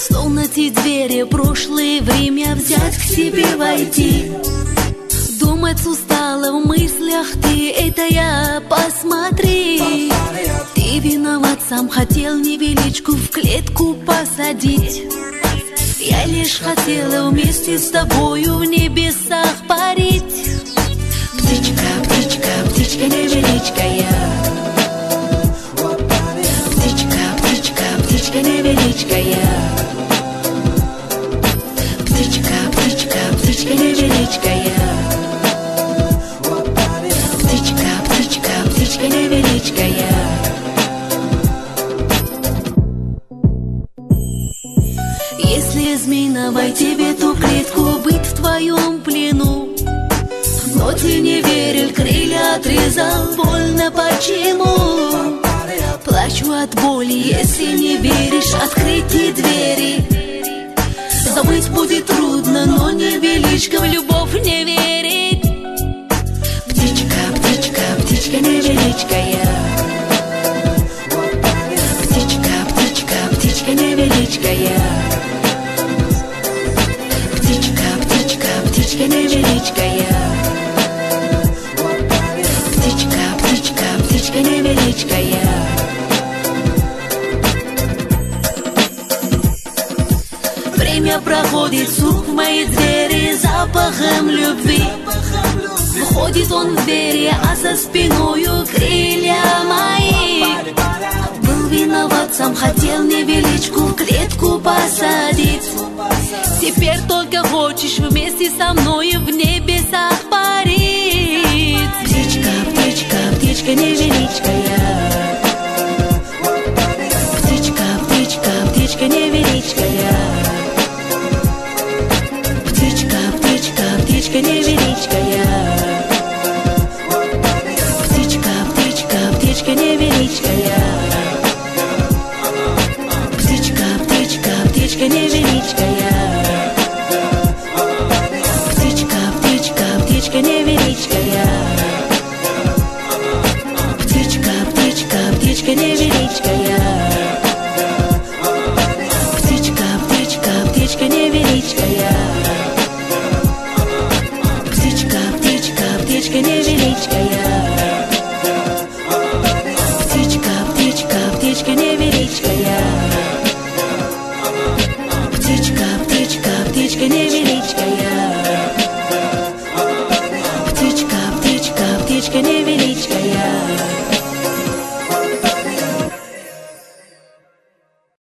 Словно те двери прошлое время взять к себе войти. Думать устала в мыслях ты, это я, посмотри. Ты виноват, сам хотел невеличку в клетку посадить. Я лишь хотела вместе с тобою в небесах парить. Птичка, птичка, птичка невеличка я. Птичка, птичка, птичка невеличка я. Птичка, птичка, птичка невеличка я. Птичка, птичка, птичка невеличка я. Если измена войти в эту клетку, быть в твоем плену, но ты не верил, крылья отрезал, больно почему? Плачу от боли, если не веришь, открыть двери. Забыть будет трудно, но невеличка в любовь не верит. Птичка, птичка, птичка невеличка я. Птичка, птичка, птичка невеличка я. Птичка, птичка, птичка невеличка я. Птичка, птичка, птичка невеличка я. Время проходит, стук в мои двери запахом любви. Входит он в двери, а за спиною крылья мои. Был виноват, сам хотел невеличку в клетку посадить. Теперь только хочешь вместе со мною в небеса